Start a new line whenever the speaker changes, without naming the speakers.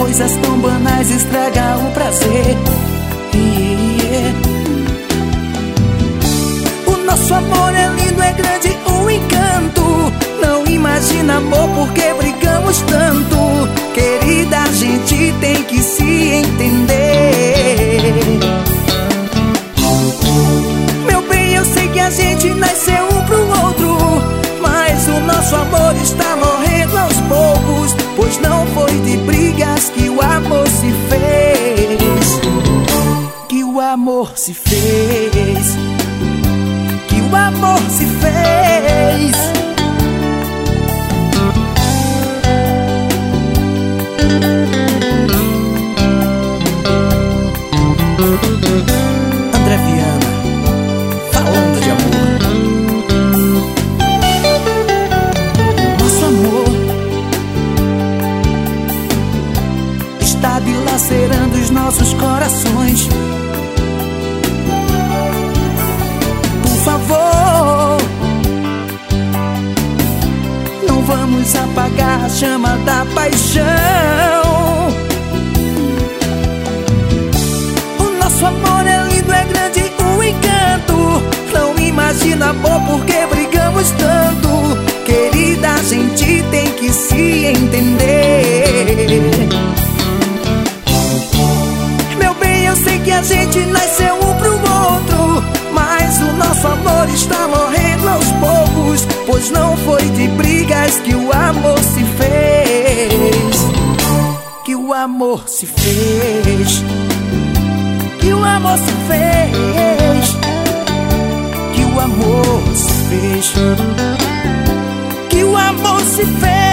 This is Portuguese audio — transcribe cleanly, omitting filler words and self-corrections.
coisas tão banais estragam o prazer. O nosso amor é lindo, é grande, um encanto. Não imagina, amor, porque brigamos tanto. Querida, a gente tem que se entender. Meu bem, eu sei que a gente nasceu um pro outro, mas o nosso amor está morrendo aos poucos, pois não foi de brigas que o amor se fez. Que o amor se fez. Que o amor se fez. André Viana, falando de amor. Nosso amor está dilacerando os nossos corações. Por favor, não vamos apagar a chama da paixão. Nosso amor é lindo, é grande, um encanto. Não imagina, amor, porque brigamos tanto. Querida, a gente tem que se entender. Meu bem, eu sei que a gente nasceu um pro outro, mas o nosso amor está morrendo aos poucos, pois não foi de brigas que o amor se fez. Que o amor se fez. Que o amor se fez. Que o amor se fez. Que o amor se fez.